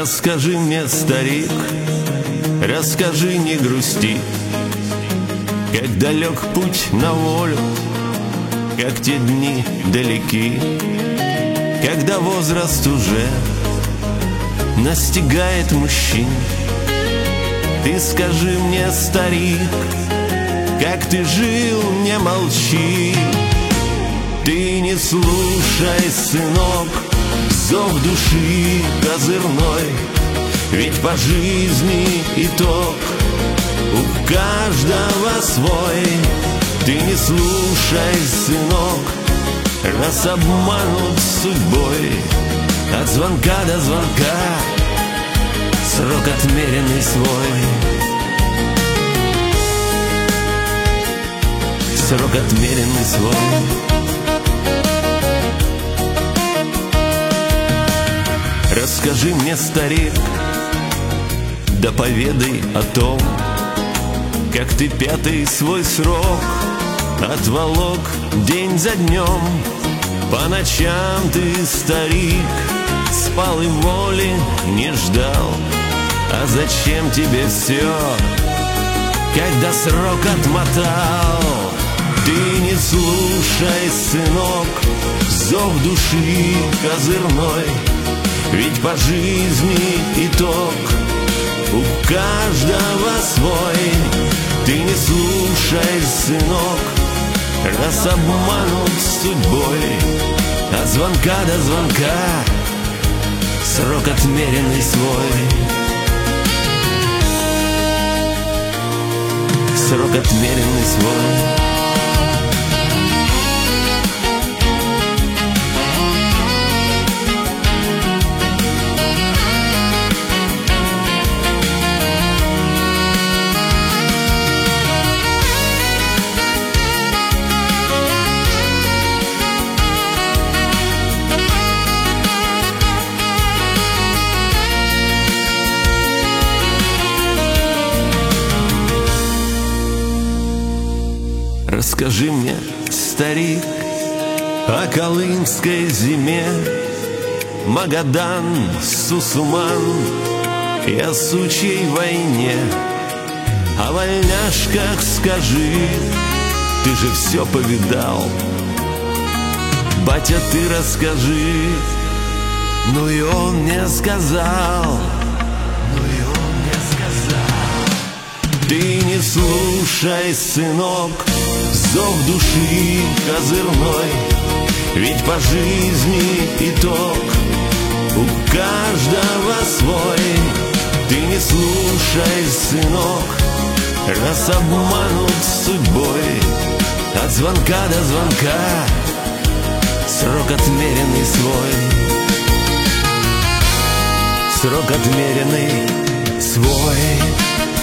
Расскажи мне, старик, расскажи, не грусти, как далек путь на волю, как те дни далеки, когда возраст уже настигает мужчин. Ты скажи мне, старик, как ты жил, не молчи. Ты не слушай, сынок, зов души козырной, ведь по жизни итог у каждого свой. Ты не слушай, сынок, раз обманут судьбой. От звонка до звонка срок отмеренный свой. Срок отмеренный свой. Расскажи мне, старик, да поведай о том, как ты пятый свой срок отволок день за днем. По ночам ты, старик, спал и воли не ждал. А зачем тебе все, когда срок отмотал? Ты не слушай, сынок, зов души козырной, ведь по жизни итог у каждого свой. Ты не слушай, сынок, раз обманут судьбой. От звонка до звонка срок отмеренный свой. Срок отмеренный свой. Расскажи мне, старик, о колымской зиме, Магадан, Сусуман и о сучьей войне. О вольняшках скажи, ты же все повидал. Батя, ты расскажи, ну и он мне сказал. Ты не слушай, сынок, зов души козырной, ведь по жизни итог у каждого свой. Ты не слушай, сынок, раз обманут судьбой. От звонка до звонка срок отмеренный свой. Срок отмеренный свой.